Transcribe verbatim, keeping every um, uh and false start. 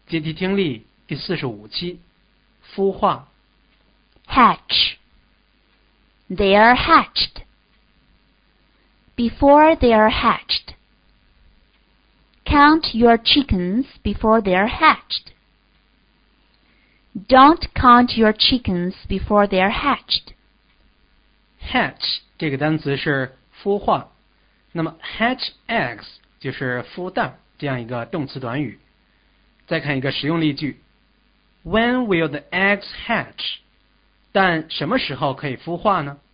阶梯听力第四十五期，孵化。 Hatch. They are hatched. Before they are hatched. Count your chickens before they are hatched. Don't count your chickens before they are hatched. Hatch 这个单词是孵化，那么 hatch eggs 就是孵蛋这样一个动词短语。再看一个实用例句 When will the eggs hatch? 蛋什么时候可以孵化呢？